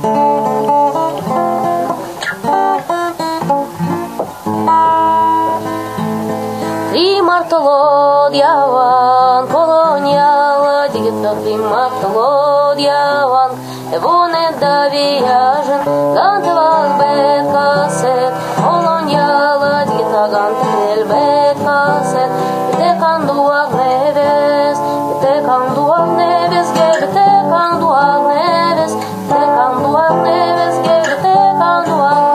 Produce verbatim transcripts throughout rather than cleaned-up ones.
Martolodiavan, koloniala, digita tri Martolodiavan, evone da viajan, ganteval bet kaset, koloniala, digita gantel bet kaset, bete kanduak neves, bete kanduak neves, ge bete kanduak neves, bete kanduak neves, ge bete kanduak neves.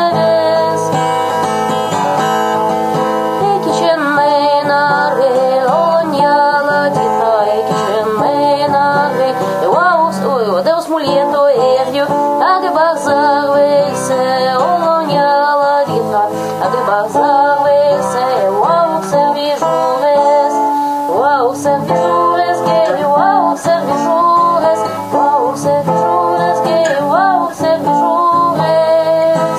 Deus mulheto erdio, age bazar weise, oloniala dita, age bazar weise, wow servijures, wow servijures, geri wow servijures, wow servijures, geri wow servijures.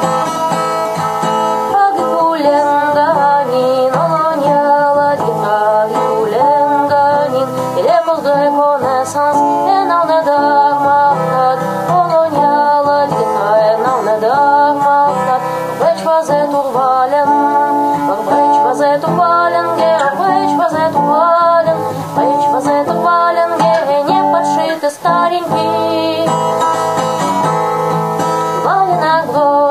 Age kulenganin, oloniala dita, age kulenganin, iremos de reconnaissance, et non de darmakat, koloniala dita, et non de darmakat, breč vazet urvalen, breč vazet urvalen, ger breč vazet urvalen, breč vazet urvalen, ger не подшиты старенький, валенок вдоль.